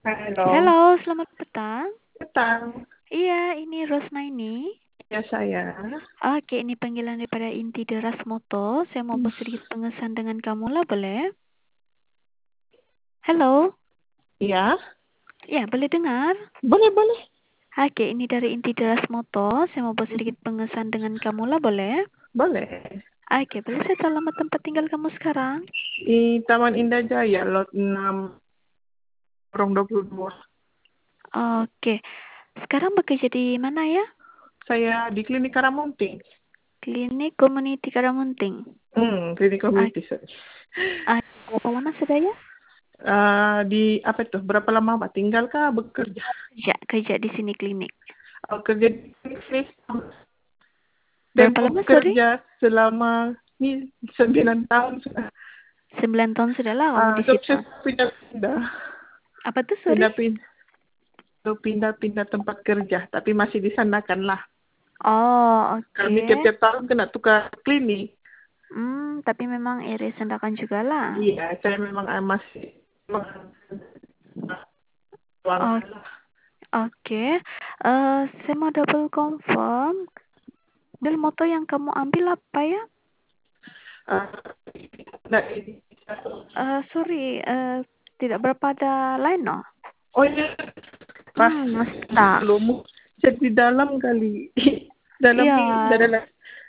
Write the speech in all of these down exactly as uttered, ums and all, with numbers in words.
Halo, Halo, selamat petang. petang. Iya, ini Rosna ini. Ya saya. Oke, ini panggilan daripada Inti Deras Moto. Saya mau Hmm, buat sedikit pengesahan dengan kamu lah, boleh? Halo? Ya, Ya, boleh dengar? boleh boleh. Oke, ini dari Inti Deras Moto. Saya mau buat Hmm, sedikit pengesahan dengan kamu lah, boleh? Boleh. Oke, boleh saya tahu alamat tempat tinggal kamu sekarang? Di Taman Indah Jaya, lot enam, Lorong dua puluh dua. Oke, sekarang bekerja di mana ya? Saya di Klinik Karamunting. Klinik Community Karamunting. Hmm, Klinik Oke, Community, sorry. berapa lama sudah ya? Eh, di apa itu? Berapa lama Pak tinggal kah bekerja? Kerja, kerja di sini klinik. Oh, kerja di klinik sini. Berapa Tempo lama, sorry? bekerja selama ini sembilan tahun sudah. Sembilan tahun sudah lah kamu Ah, di job situ. saya pindah-pindah. Apa tuh, sorry? Pindah-pindah. Pindah-pindah tempat kerja, tapi masih di sana kan lah. Oh, Kami oke. tiap-tiap tahun kena tukar klinik. Hmm, tapi memang iris sendakan juga lah. Iya, saya memang eh, masih memang Oh, ruangan lah. oke. Eh, saya mau double confirm. Del moto yang kamu ambil apa ya? Eh, nah, ini. Eh, sorry, eh, tidak berapa ada line, no? Oh iya, pas Hmm, stuck. belum jadi dalam kali. Dalam Iya, nih, udah dalam.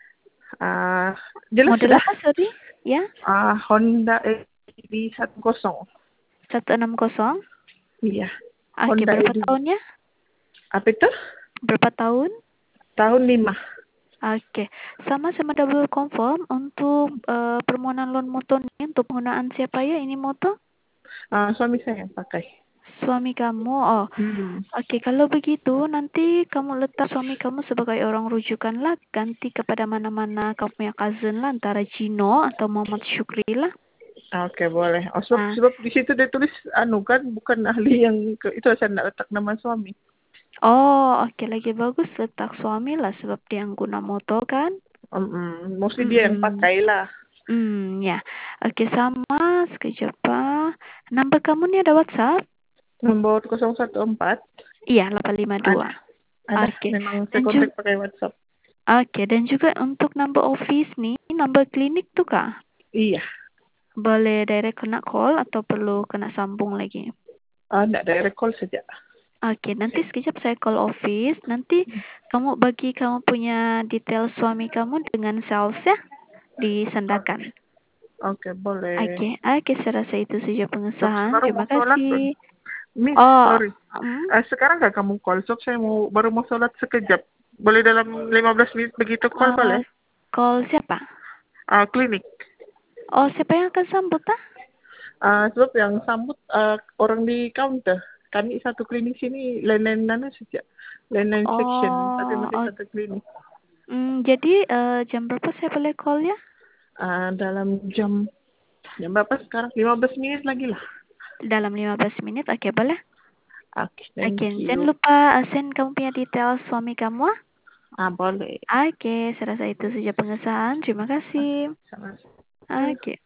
Ah, jelas model sudah. apa, sorry? Ya, Ah, Honda E D satu nol. seratus enam puluh. Iya, Oke, Honda berapa E D. tahunnya? Apa itu? Berapa tahun? Tahun lima. Oke, sama sama double confirm untuk eh, permohonan loan moto ini untuk penggunaan siapa ya ini moto? Ah, suami saya yang pakai. Suami kamu. Oh, Hmm. oke. Kalau begitu nanti kamu letak suami kamu sebagai orang rujukan lah, ganti kepada mana-mana kamu punya cousin lah, antara Gino atau Muhammad Syukri lah. Oke, boleh. Oh, sebab, Nah, sebab di situ dia tulis anu kan bukan ahli yang ke, itu saya nak letak nama suami. oh, oke, lagi bagus letak suami lah sebab dia yang guna moto kan. Um, um, mostly dia yang Mm-mm. pakai lah. Hmm, ya. Oke, sama sekejap ah. Number kamu nih ada WhatsApp? Nomor nol satu empat. Iya, delapan lima dua. Ada. Ada. Oke. Memang saya Dan juga kontak pakai WhatsApp. Oke, dan juga untuk number office nih, number klinik tuh Kak. Iya. Boleh direct kena call atau perlu kena sambung lagi? Ah, enggak direct call saja. Oke, nanti sekejap saya call office. Nanti kamu bagi kamu punya detail suami kamu dengan sales ya disandakan. Oke. Oke, boleh. Oke, oke, saya rasa itu saja Sob, pengesahan. baru Terima mau sholat pun. kasih. Miss, Oh, sorry. hmm, Eh, sekarang nggak kamu call? Sob, saya mau baru mau sholat sekejap. Boleh dalam lima belas menit begitu call eh, boleh? call siapa? Ah, klinik. Oh, siapa yang akan sambut ah? Ah, sebab yang sambut ah, orang di counter. Kami satu klinik sini lain-lain nana saja. Lain-lain section, tapi Oh, masih oh, satu klinik. hmm, jadi eh, jam berapa saya boleh call ya? Ah, dalam jam jam berapa sekarang? lima belas menit lagi lah. Dalam lima belas menit, oke boleh? Oke, Oke, thank jangan you. lupa uh, send kamu punya detail suami kamu. Ah, boleh. Oke, saya rasa itu saja pengesahan. Terima kasih. Sama. Oke.